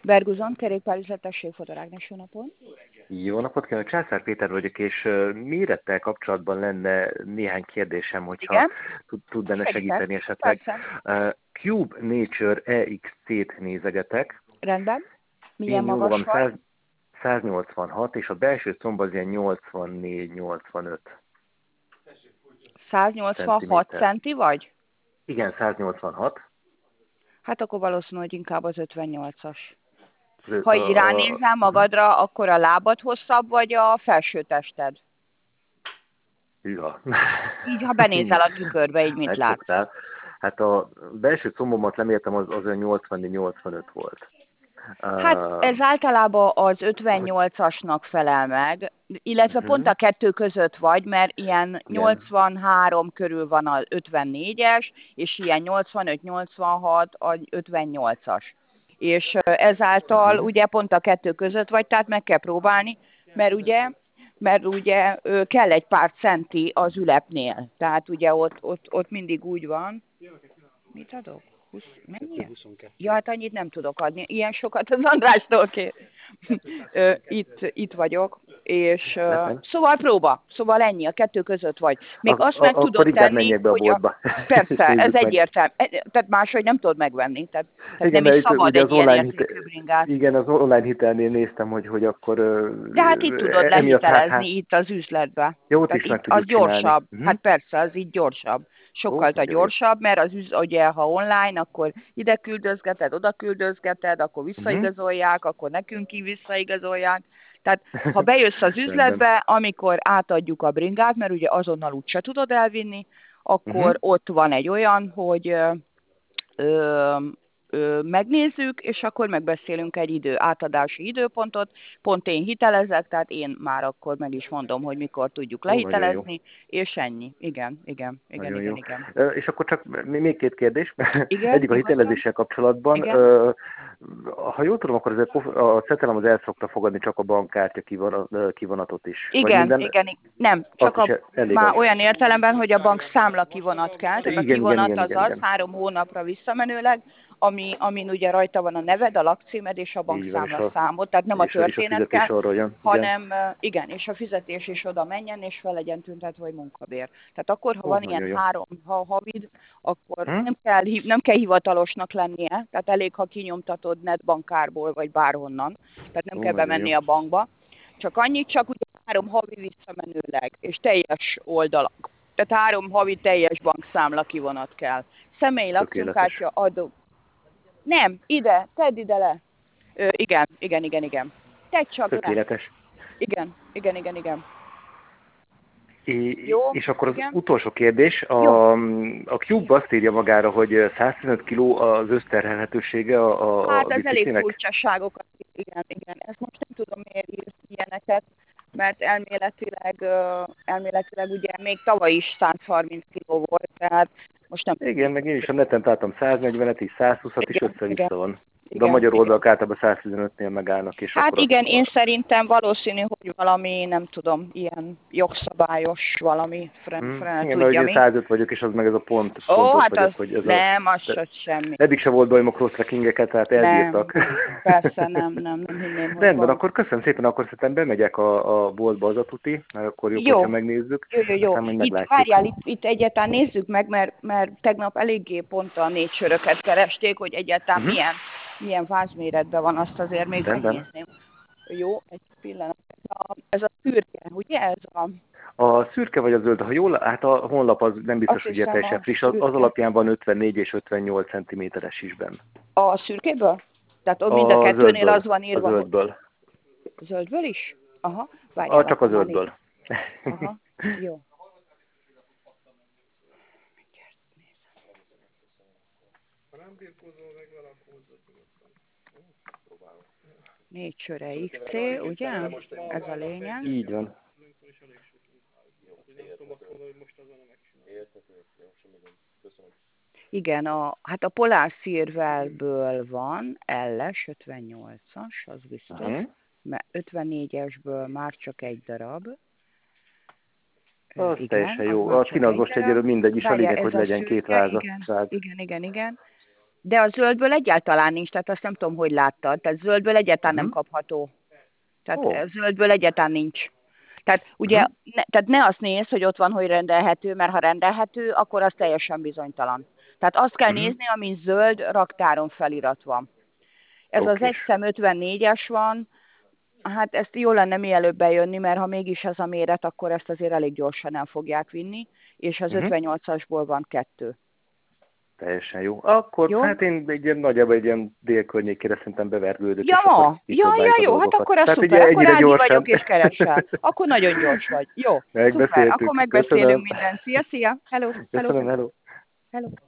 Berguzon, kerékpárüzlet, tessék, Fodarágnes, jó napot. Jó napot kívánok, Császár Péter vagyok, és mérettel kapcsolatban lenne néhány kérdésem, hogyha Igen, tud benne segítek. segíteni esetleg. Persze. Cube Nature EXC-t nézegetek. Rendben. Milyen Én jól magas van, vagy? 186, és a belső comb az ilyen 84-85 186 centiméter. centi vagy? Igen, 186. Hát akkor valószínű, hogy inkább az 58-as. Ha így A, ránézel magadra, akkor a lábad hosszabb, vagy a felső tested? hűha. Így, ha benézel a tükörbe, így mit látsz? Megfogtál. Hát a belső combomat lemértem, az olyan 84-85 volt. Hát ez általában az 58-asnak felel meg, illetve pont a kettő között vagy, mert ilyen Igen. 83 körül van az 54-es, és ilyen 85-86 az 58-as. És ezáltal ugye pont a kettő között vagy, tehát meg kell próbálni, mert ugye kell egy pár centi az ülepnél. Tehát ugye ott mindig úgy van. Mit adok? 20, mennyi? 22. Ja, hát annyit nem tudok adni. Ilyen sokat az Andrástól kér. Itt vagyok, és Nem. szóval próba. Szóval ennyi, a kettő között vagy. Még azt meg Akkor tudod inkább tenni, menjek be a hogy boltba. persze, ez Nézzük meg. egyértelmű. Tehát máshogy nem tudod megvenni. Tehát Igen, nem is mert szabad ugye egy ilyen értékű bringát. igen, az online hitelnél néztem, hogy akkor De hát itt tudod emiatt lehitelezni itt az üzletbe. jó, ott Tehát is meg itt az tudjuk csinálni. gyorsabb. Hát persze, az így gyorsabb. Sokkal Nagyon jó. gyorsabb, mert ugye, ha online, akkor ide küldözgeted, oda küldözgeted, akkor visszaigazolják, akkor nekünk ki visszaigazolják. Tehát ha bejössz az üzletbe, amikor átadjuk a bringát, mert ugye azonnal úgyse tudod elvinni, akkor ott van egy olyan, hogy megnézzük, és akkor megbeszélünk egy átadási időpontot. Pont én hitelezek, tehát én már akkor meg is mondom, hogy mikor tudjuk Nagyon jó. lehitelezni, és ennyi. Igen. Nagyon jó. És akkor csak még két kérdés. Igen, Egyik a hitelezéssel kapcsolatban. Igen. Ha jól tudom, akkor a Cetelem az el szokta fogadni csak a bankkártya kivonatot is. Igen. Nem, csak már az. olyan értelemben, hogy a bank számla kivonat kell, tehát a kivonat az 3 hónapra visszamenőleg, amin ugye rajta van a neved, a lakcímed és a bankszámla számod, tehát nem a történet kell, hanem igen, és a fizetés is oda menjen, és fel legyen tüntetve, hogy munkabér. Tehát akkor, ha van ilyen 3 havid, akkor nem kell hivatalosnak lennie, tehát elég, ha kinyomtatod netbankárból, vagy bárhonnan, tehát nem kell bemenni a bankba. Csak annyit, csak ugye 3 havi visszamenőleg, és teljes oldalak. Tehát 3 havi teljes bankszámla kivonat kell. Személyi lakcímkártya, adó. Nem, tedd ide le. Igen. Tedd csak Tökéletes. le. Igen. Jó, és akkor az utolsó kérdés. A Cube azt írja magára, hogy 115 kg az összterhelhetősége a hát ez biciklinek? elég furcsaságokat. Igen. Ezt most nem tudom, miért írt ilyeneket, mert elméletileg ugye még tavaly is 130 kg volt, tehát most nem... Igen, meg én is a neten találtam 140-et, és 120-at is össze-vissza van. De a magyar oldalak általában 115-nél megállnak. És hát akkor igen, én szerintem valószínű, hogy valami, nem tudom, ilyen jogszabályos valami, igen, tudja mi. 105 vagyok, és az meg ez a pont. Hát vagyok, az hogy ez nem, az semmi. Eddig se volt bajom a cross-trackingeket, tehát elbírtak. Persze, nem hinném, hogy rendben, akkor köszönöm szépen, akkor szerintem bemegyek a boltba az a tuti, mert akkor jobb, hogyha megnézzük. Jó. Várjál, itt egyáltalán nézzük meg, mert tegnap eléggé pont a 4 söröket keresték, hogy egyáltalán milyen vázméretben van, azt azért még megnézném. Jó, egy pillanat. Ez a szürke, ugye ez a szürke vagy a zöld, ha jól, hát a honlap az nem biztos, hogy teljesen friss, az alapján van 54 és 58 cm-es is benne. A szürkéből? Tehát ott mind a kettőnél az van írva. A zöldből. A zöldből is? Aha, várjál. Csak a zöldből. Aha, jó. 4 söre XC, ugye? Ez a lényeg. Így van. Igen, hát a Polar Silverből van, LS 58-as, az biztos, mert 54-esből már csak egy darab. Az teljesen jó. A szín az most egyelőre mindegy is, a lényeg, hogy legyen két váza. Igen. De a zöldből egyáltalán nincs, tehát azt nem tudom, hogy láttad. Tehát zöldből egyáltalán nem kapható. Tehát zöldből egyáltalán nincs. Tehát ugye, tehát ne azt nézd, hogy ott van, hogy rendelhető, mert ha rendelhető, akkor az teljesen bizonytalan. Tehát azt kell nézni, amin zöld raktáron felirat van. Ez az 1x54-es van, hát ezt jó lenne mielőbb bejönni, mert ha mégis ez a méret, akkor ezt azért elég gyorsan el fogják vinni, és az 58-asból van 2. Teljesen jó. Akkor jó? Hát én nagyjából egy ilyen délkörnyékére szerintem bevergődök. Ja, jó, hát akkor az szuper, akkor Ági vagyok és keresel. Akkor nagyon gyors vagy. Jó, szuper, akkor megbeszélünk mindent. Szia, hello. Köszönöm, hello.